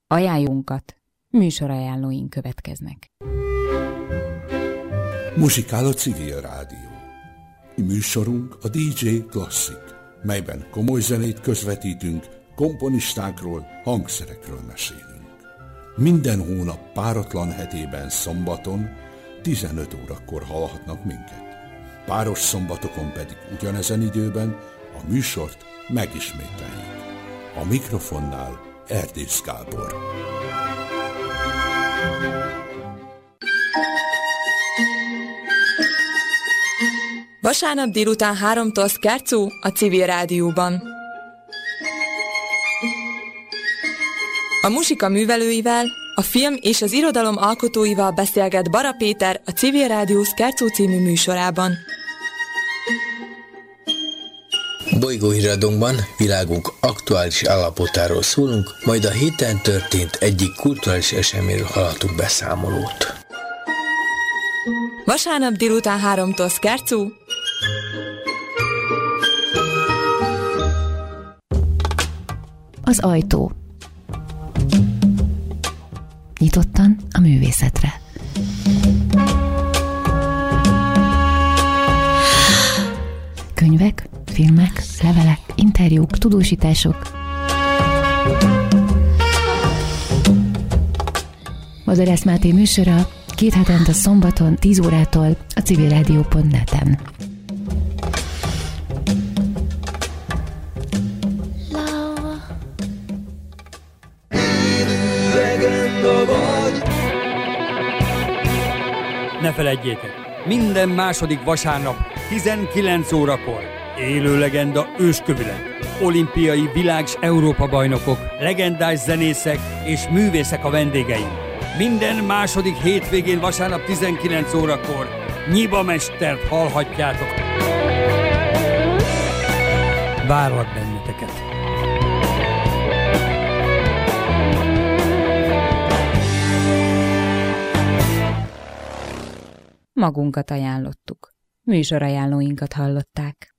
Ajánlónkat, műsorajánlóink következnek. Muzsikál a Civil Rádió. Műsorunk a DJ Klasszik, melyben komoly zenét közvetítünk, komponistákról, hangszerekről mesélünk. Minden hónap páratlan hetében szombaton 15 órakor hallhatnak minket. Páros szombatokon pedig ugyanezen időben a műsort megismételjük. A mikrofonnál Erdész Gábor. Vasárnap délután 3-tól Skercó a Civil Rádióban. A muzsika művelőivel, a film és az irodalom alkotóival beszélget Bara Péter a Civil Rádió Skercó című műsorában. Bolygóhíradónkban világunk aktuális állapotáról szólunk, majd a héten történt egyik kulturális eseményről hallhatunk beszámolót. Vasárnap délután 3-tól Skercó. Az ajtó. Nyitottan a művészetre. Könyvek, filmek, levelek, interjúk, tudósítások. Bozorász Máté műsora 2 hetente szombaton 10 órától a civilradio.net-en. Ne feledjétek, minden második vasárnap 19 órakor élő legenda őskövület, olimpiai világ- és Európa-bajnokok, legendás zenészek és művészek a vendégeink. Minden második hétvégén vasárnap 19 órakor Nyiba mestert hallhatjátok. Várlak benneteket! Magunkat ajánlottuk. Műsorajánlóinkat hallották.